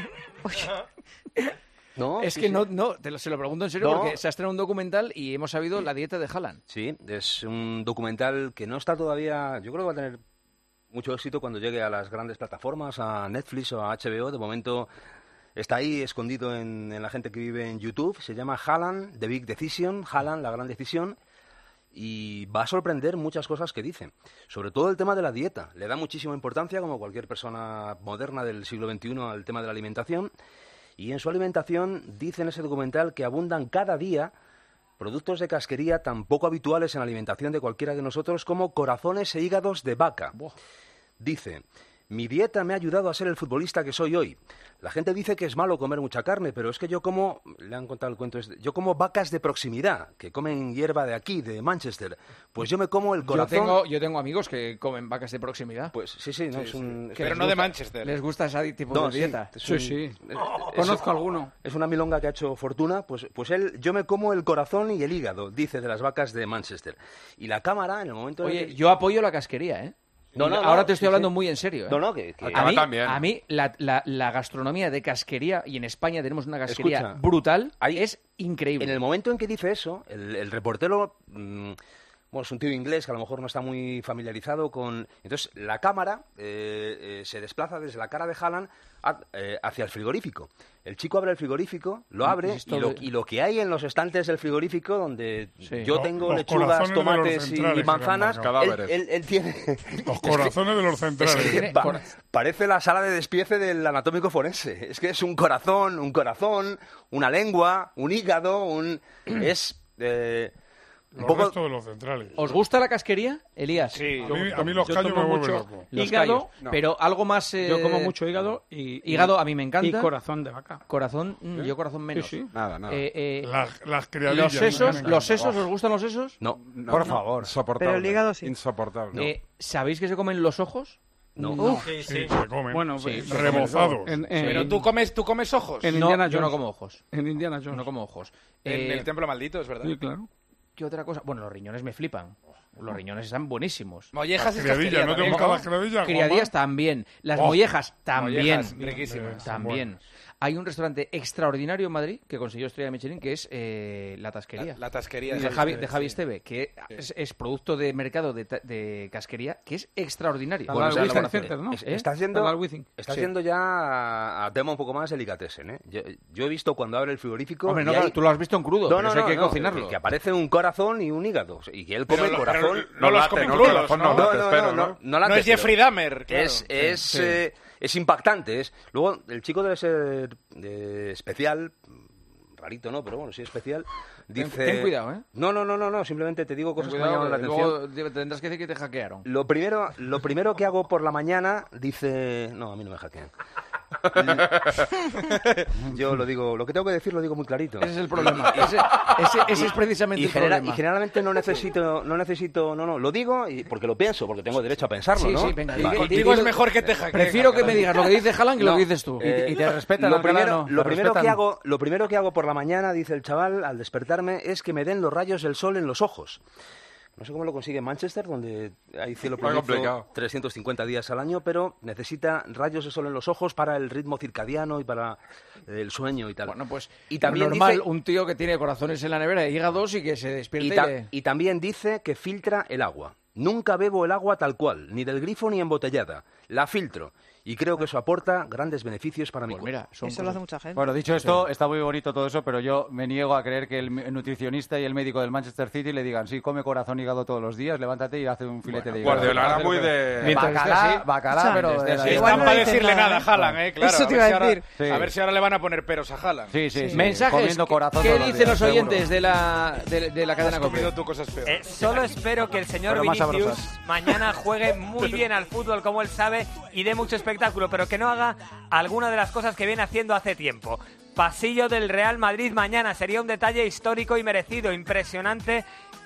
No,
Es
sí,
que
sí.
no, no, te lo, se lo pregunto en serio
No.
porque se ha estrenado un documental y hemos sabido la dieta de Haaland.
Sí, es un documental que no está todavía... Yo creo que va a tener mucho éxito cuando llegue a las grandes plataformas, a Netflix o a H B O. De momento está ahí escondido en, en la gente que vive en YouTube. Se llama Haaland, The Big Decision, Haaland, la gran decisión. Y va a sorprender muchas cosas que dice. Sobre todo el tema de la dieta. Le da muchísima importancia, como cualquier persona moderna del siglo veintiuno, al tema de la alimentación. Y en su alimentación dice en ese documental que abundan cada día productos de casquería tan poco habituales en la alimentación de cualquiera de nosotros como corazones e hígados de vaca. Dice, mi dieta me ha ayudado a ser el futbolista que soy hoy. La gente dice que es malo comer mucha carne, pero es que yo como, le han contado el cuento, este, yo como vacas de proximidad, que comen hierba de aquí, de Manchester. Pues yo me como el
Yo
corazón...
tengo, yo tengo amigos que comen vacas de proximidad.
Pues sí, sí, no, es un...
Que
Pero
les
no de
gusta-
Manchester.
Les gusta ese tipo
No,
de
sí,
dieta.
es
Sí,
un-
sí.
es-
Conozco
es-
alguno.
Es una milonga que ha hecho fortuna, pues, pues él, yo me como el corazón y el hígado, dice, de las vacas de Manchester. Y la cámara, en el momento en
Oye,
que...
yo apoyo la casquería, ¿eh?
No, no, no,
Ahora te estoy
sí,
hablando
sí.
muy en serio. ¿eh?
No, no, que... que-
A mí,
también.
a mí la, la- la gastronomía de casquería, y en España tenemos una casquería
Escucha,
brutal,
hay-
es increíble.
En el momento en que dice eso, el, el reportero, mm, bueno, es un tío inglés que a lo mejor no está muy familiarizado con... Entonces, la cámara eh, eh, se desplaza desde la cara de Haaland a- eh, hacia el frigorífico. El chico abre el frigorífico, lo abre,
Esto
y lo,
de-
y lo que hay en los estantes del frigorífico, donde
Sí.
yo
Lo-
tengo
los
lechugas,
corazones de los
tomates
centrales
y
se
manzanas,
llaman,
él,
cadáveres.
él- él tiene...
Los corazones de los centrales.
Es que
Tiene
pa-
cora-
parece la sala de despiece del anatómico forense. Es que es un corazón, un corazón, una lengua, un hígado, un... Es... eh, un
Los
poco...
restos de los centrales.
¿Os gusta la casquería, Elías?
Sí.
A mí, a mí los
Yo
callos me
tomo
vuelven
mucho
loco.
Los
hígado.
callos. Pero algo más... eh,
Yo como mucho hígado y... y-
Hígado a mí me encanta.
Y corazón de vaca.
Corazón, mm, yo corazón menos.
Sí, sí.
Nada, nada.
Eh, eh,
Las, las criadillas.
los
me
sesos,
encantan.
los sesos, ¿os gustan los sesos?
No.
No,
Por
no,
favor.
Insoportable.
Pero el hígado sí.
Insoportable.
Eh, ¿Sabéis que se comen los ojos?
No.
Uf,
Sí,
Sí,
sí.
se comen.
Bueno,
Sí,
pues,
Rebozados.
En, en-
Pero tú comes, tú comes ojos.
En
No,
Indiana
yo no
Jones.
como ojos.
En Indiana Jones.
No como ojos.
En
Eh,
el templo maldito, es verdad.
Sí, claro.
¿Qué otra cosa? Bueno, los riñones me flipan. Los riñones están buenísimos.
Mollejas es
Criadillas,
casquería
¿no te
también,
gustan
¿no?
las criadillas?
Criadillas también. Las
Oh,
mollejas también.
mollejas, riquísimas.
También. Hay un restaurante extraordinario en Madrid que consiguió estrella Michelin, que es eh, La Tasquería.
La, la tasquería
de
de
Javi,
Esteve,
de Javi
sí.
Esteve, que es, es producto de mercado de, ta- de casquería, que es extraordinario.
Bueno,
o sea,
Within
la elaboración.
Center, ¿no?
Es-
¿Eh?
Estás yendo,
Está al Wizzing.
estás
Sí.
yendo ya a, a tema un poco más delicatessen, ¿eh? Yo, yo he visto cuando abre el frigorífico...
Hombre, no,
y
claro,
hay-
tú lo has visto en crudo,
No,
pero
no,
eso hay
no,
que
no,
cocinarlo.
Que, que aparece un corazón y un hígado. Y que él come
Pero lo-
corazón...
pero no los
late,
comen
¿no?
crudos,
Corazón
¿no?
no
No,
late,
no,
espero,
no, no,
¿no?
no late,
No es Jeffrey
pero
Dahmer, claro.
Es, es,
Sí.
eh, es impactante. Es... Luego, el chico debe ser eh, especial, rarito, ¿no? Pero bueno, sí especial. Dice...
ten cuidado, ¿eh?
No, no, no, no, no, simplemente te digo
Ten
cosas que me llaman
cuidado,
la atención.
luego te- tendrás que decir que te hackearon.
Lo primero, lo primero que hago por la mañana, dice... No, a mí no me hackean. Yo lo digo, lo que tengo que decir lo digo muy clarito.
Ese es el problema. Ese, ese- ese es precisamente
y,
el
genera-
problema.
y generalmente no necesito, no necesito, no, no, lo digo y porque lo pienso, porque tengo derecho a pensarlo,
Sí,
¿no?
sí, venga,
Vale.
di-
Contigo
di-
es mejor que te hackeen.
Prefiero que me digas lo que dice Haaland que lo
No,
que dices tú.
eh,
Y te respetan,
lo
Alcalá,
primero,
no,
lo
te
primero que
respetan.
hago, lo primero que hago por la mañana, dice el chaval, al despertarme, es que me den los rayos del sol en los ojos. No sé cómo lo consigue en Manchester, donde hay cielo
Muy
plenizo
complicado.
trescientos cincuenta días al año, pero necesita rayos de sol en los ojos para el ritmo circadiano y para el sueño y tal.
Bueno, pues
y también
normal,
dice,
un tío que tiene corazones en la nevera y hígados y que se despierta
y,
y,
ta-
le-
y también dice que filtra el agua. Nunca bebo el agua tal cual, ni del grifo ni embotellada. La filtro. Y creo que eso aporta grandes beneficios para mi
Pues
cuerpo.
mira, son
Eso lo hace mucha gente.
Bueno, dicho esto, está muy bonito todo eso, pero yo me niego a creer que el mi- el nutricionista y el médico del Manchester City le digan, sí, come corazón y hígado todos los días, levántate y hace un filete de hígado.
Guardiola era
Hace lo
muy
que-
de...
Mientras esté
Bacalá,
así.
bacalá,
Escucha,
pero...
desde
de la-
así.
Sí,
Igual
están
no
para
dicen
decirle
nada,
nada a Haaland, ¿eh? Claro.
Eso
a
te
ver
iba
si
a
ahora-
decir.
Sí.
A ver si ahora le van a poner peros a Haaland.
Sí, sí, sí.
Mensajes.
Comiendo corazón
¿Qué
todos los
dicen
días,
los
seguro.
oyentes de la, de, de la cadena
Has comido
COPE?
tú cosas peores.
Eh, solo espero que el señor
Pero más
Vinicius
sabrosas.
mañana juegue muy bien al fútbol como él sabe y dé mucho espectáculo, pero que no haga alguna de las cosas que viene haciendo hace tiempo. Pasillo del Real Madrid mañana sería un detalle histórico y merecido, impresionante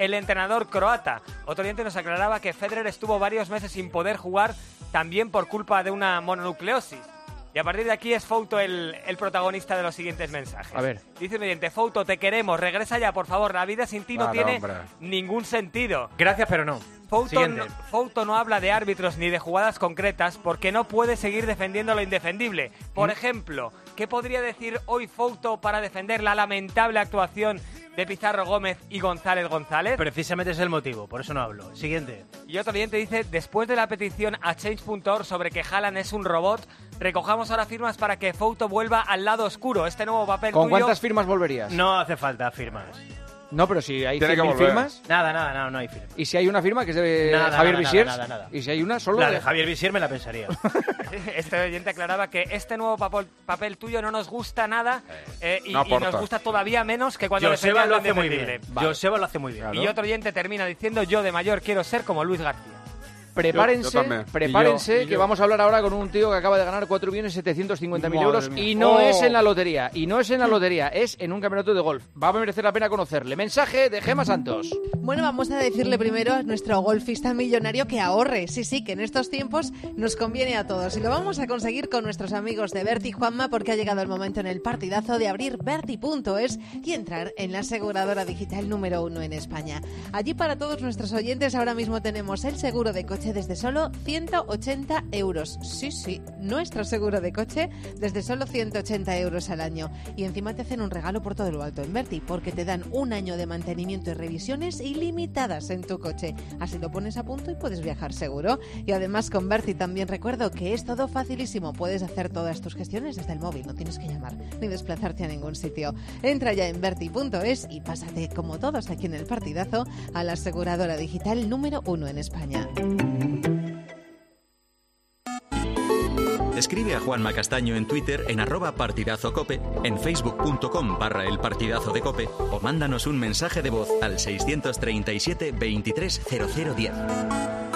el entrenador croata. Otro oyente nos aclaraba que Federer estuvo varios meses sin poder jugar también por culpa de una mononucleosis. Y a partir de aquí es Fouto el, el protagonista de los siguientes mensajes.
A ver.
Dice un oyente: Fouto, te queremos, regresa ya, por favor, la vida sin ti no
Vale,
tiene
hombre.
ningún sentido.
Gracias, pero no.
Fouto
Siguiente.
no, Fouto no habla de árbitros ni de jugadas concretas porque no puede seguir defendiendo lo indefendible. Por
¿Mm?
ejemplo, ¿qué podría decir hoy Fouto para defender la lamentable actuación de Pizarro Gómez y González González?
Precisamente es el motivo, por eso no hablo. Siguiente.
Y otro oyente dice: después de la petición a change punto org sobre que Haaland es un robot, recojamos ahora firmas para que Fouto vuelva al lado oscuro. Este nuevo papel
¿Con
tuyo...
cuántas firmas volverías?
No hace falta firmas.
No, pero si hay
Tiene que
cien mil
volver.
firmas.
Nada, nada, nada, no hay firmas.
¿Y si hay una firma que es de
Nada,
Javier
nada,
Visiers?
nada, nada, nada.
¿Y si hay una solo?
La de Javier Visier me la pensaría.
Este oyente aclaraba que este nuevo papel, papel tuyo no nos gusta nada eh, y,
no
y nos
aporta.
gusta todavía menos que cuando
Joseba
defendías
lo
lo
hace muy bien.
indefendible.
Vale.
Joseba lo hace muy bien.
Y otro oyente termina diciendo: yo de mayor quiero ser como Luis García.
Prepárense,
Yo- yo también.
prepárense
Y yo- y
que
yo.
vamos a hablar ahora con un tío que acaba de ganar cuatro millones setecientos cincuenta mil
Madre
euros
mía.
y no
Oh.
es en la lotería, y no es en la lotería, es en un campeonato de golf. Va a merecer la pena conocerle. Mensaje de Gemma Santos.
Bueno, vamos a decirle primero a nuestro golfista millonario que ahorre. Sí, sí, que en estos tiempos nos conviene a todos. Y lo vamos a conseguir con nuestros amigos de Berti, Juanma, porque ha llegado el momento en el partidazo de abrir Berti punto es y entrar en la aseguradora digital número uno en España. Allí para todos nuestros oyentes ahora mismo tenemos el seguro de coche desde solo ciento ochenta euros. Sí, sí, nuestro seguro de coche desde solo ciento ochenta euros al año. Y encima te hacen un regalo por todo lo alto en Berti, porque te dan un año de mantenimiento y revisiones ilimitadas en tu coche. Así lo pones a punto y puedes viajar seguro. Y además con Berti también recuerdo que es todo facilísimo. Puedes hacer todas tus gestiones desde el móvil, no tienes que llamar ni desplazarte a ningún sitio. Entra ya en Berti punto es y pásate, como todos aquí en el partidazo, a la aseguradora digital número uno en España.
Escribe a Juanma Castaño en Twitter en arroba partidazocope, en facebook punto com barra el partidazo de cope o mándanos un mensaje de voz al seiscientos treinta y siete veintitrés cero cero diez.